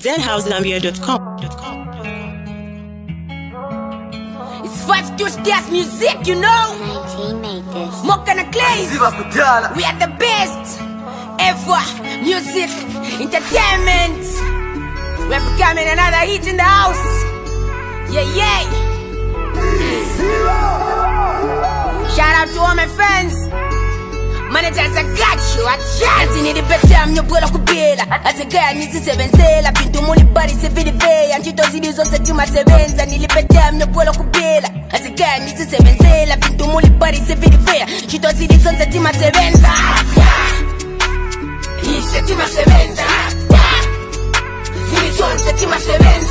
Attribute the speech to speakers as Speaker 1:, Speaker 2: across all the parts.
Speaker 1: deadhousegambia.com.
Speaker 2: It's 5 to stairs music, you know.
Speaker 3: 19 made this.
Speaker 2: Mokana Clays. We are the best ever. Music, entertainment. We're becoming another hit in the house. Yeah, yeah. Shout out to all my fans. Managers, I got you. I chant in the better. I'm your brother Kubela. As a guy, I need to seven sail. I've been to Molly Body, Seville Bay. And you don't see this on the team at sevens. And in the better, I'm your brother Kubela. As a guy, I need to seven sail. I've been to Molly Body, Seville Bay. You don't see this on the team at sevens. He's the team at sevens. This one's the team at sevens.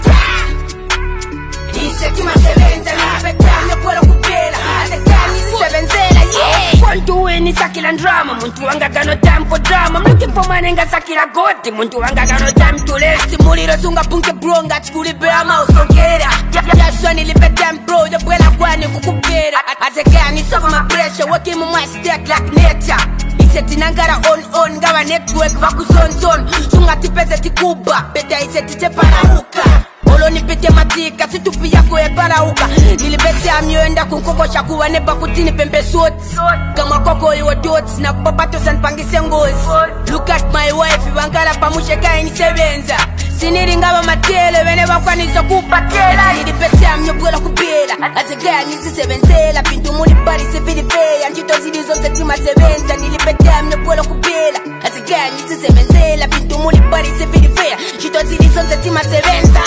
Speaker 2: He's the team at sevens. And in the better, I'm your brother Kubela. As a guy, I need to seven sail. Yeah. Want to win is sakila drama. Muntu wanga got no time for drama. I'm looking for my nigga sakila goti. Muntu wanga got no time to rest. Muliro sunga punke bronga chikuli bea mausongera. Just one ili betem bro. The bwela kwani kukupera. As a guy, I need some of my pressure. Working on my stack like nature. Iseti nangara on gawa network baku son. Sunga tipeze tikuba. Beta iseti te parahuka. Olo nipite matika, situpi yako parauka. Nilibete amyoenda kunkokosha kuwa neba kutini pembe soti. Kama koko iwa dots na papato sanpangise ngozi. Look at my wife, wangala pamushe kai ni sevenza. Siniri ngaba matele, weneba kwa nizo kupatela. Nilibete amyobuela kubela. As a guy nisi sevenzela, pintu muli bari sevili pay. Anjito zili zote tima sevenza. Nilibete amyobuela kubela. As a guy nisi sevenzela, pintu muli bari sevili pay. Anjito zili zote tima sevenza.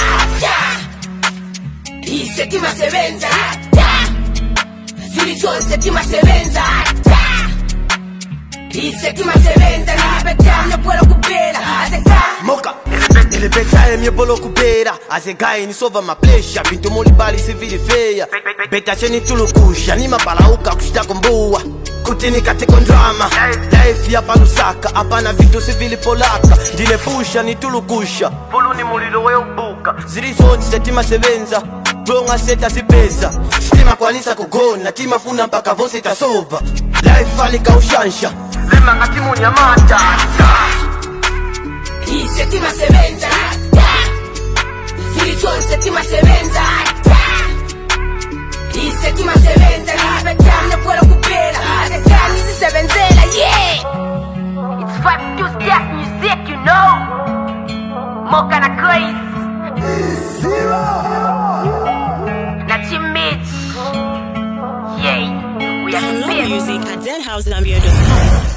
Speaker 2: Ise tima sevenza. Zili zote tima sevenza. Ise tima sevenza. Nilibete amyobuela kubela. As a guy
Speaker 4: Moka, ele beta mie bolo kubera. As a guy ni sova ma pleasure. Pinto moli bali se vidi feia. Beta cheni tulukusha. Ni mapalauka kushita kumbua. Kutini kateko drama. Life ya palusaka. Apana vitu sivili polaka. Dine pusha ni tulukusha. Polu ni mulilo we ubuka. Zili zote setima sevenza. Bronga seta sipesa. Stima kwa nisa kugona. Tima funa mpaka vose tasova. Life alika ushansha. Lima ngatimu nyamata.
Speaker 2: Ise tima sevenza. Zili zote tima sevenza. Ise tima sevenza. Nilibete amyobuela kubela. As a guy nisi sevenzela, yeah. It's 5 to stairs music, you know. Mokana Clays. Nachi Mitch. Yeah. We are the
Speaker 1: Download
Speaker 2: best.
Speaker 1: music at deadhousegambia.com.